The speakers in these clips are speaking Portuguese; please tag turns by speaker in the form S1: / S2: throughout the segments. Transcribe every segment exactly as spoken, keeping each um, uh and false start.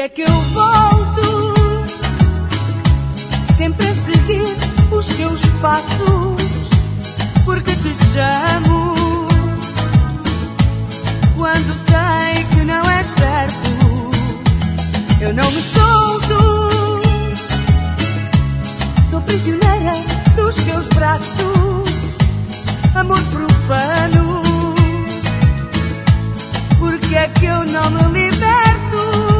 S1: é que eu volto sempre a seguir os teus passos? Porque te chamo quando sei que não és certo. Eu não me solto, sou prisioneira dos teus braços. Amor profano, porque é que eu não me liberto?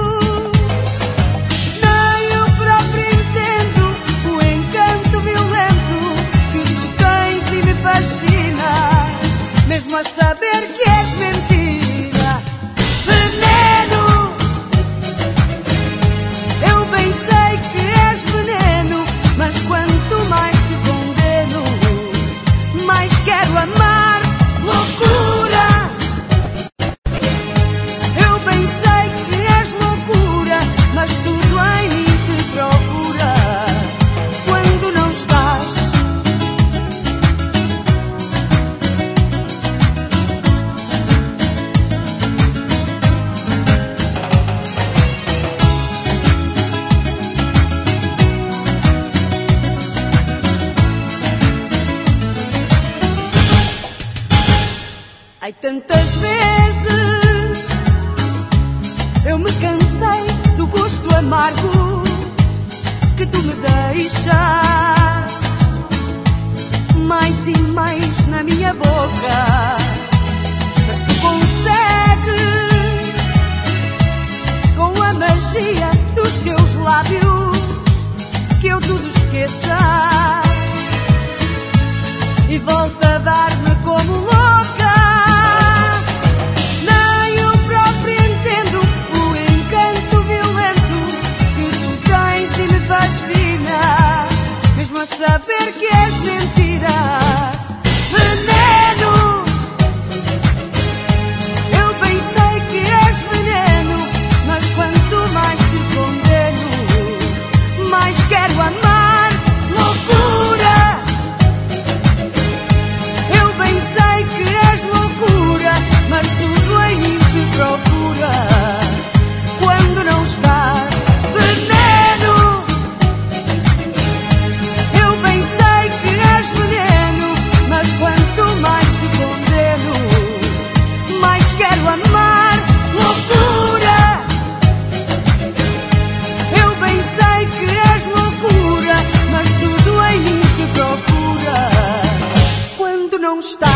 S1: Nem eu próprio entendo o encanto violento que tu tens e me fascina, mesmo a saber que és mentira. Veneno, eu bem sei que és veneno, mas quanto mais te condeno, mais quero amar. Loucura, eu bem sei que és loucura, mas tudo em mim te procura quando não estás. Ai, tantas vezes eu me cansei do gosto amargo que tu me deixas, mais e mais na minha boca. Mas tu consegues, com a magia dos teus lábios, que eu tudo esqueça e volto a dar-me como louca. Saber que és mentira. Veneno, eu bem sei que és veneno, mas quanto mais te condeno, mais quero amar. Loucura, eu bem sei que és loucura, mas tudo em mim te procura quando não estás. Amar, loucura, eu bem sei que és loucura, mas tudo em mim te procura quando não estás.